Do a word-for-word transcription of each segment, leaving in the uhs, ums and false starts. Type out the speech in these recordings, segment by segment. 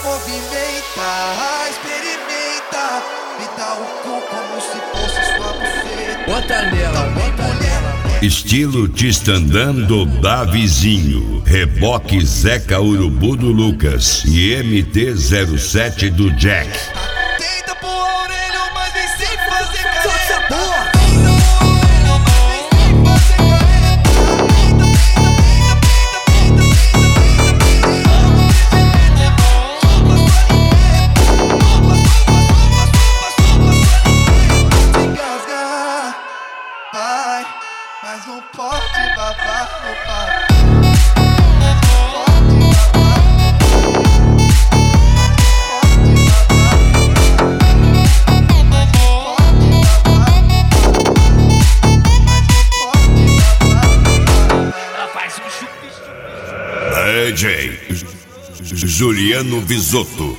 movimenta, experimenta, me dá o cu como se fosse sua buceta. Bota nela, bota nela. Estilo Tistandando da Vizinho, reboque Zeca Urubu do Lucas e M T zero sete do Jack. Tenta pôr a orelha, mas vem sem fazer careta. Vai, mas não pode babar no pau. D J Juliano Visotto.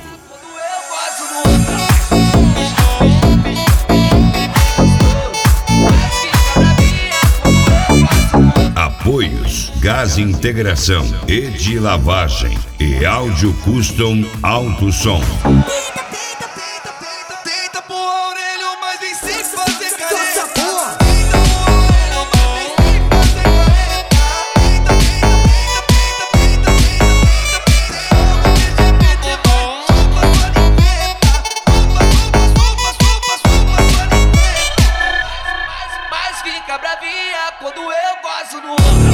Apoios Gás Integração, Edi Lavagem e Áudio Custom Alto Som. Tenta pôr a orelha, mas vem sem fazer careta. Mas fica bravinha quando eu gosto no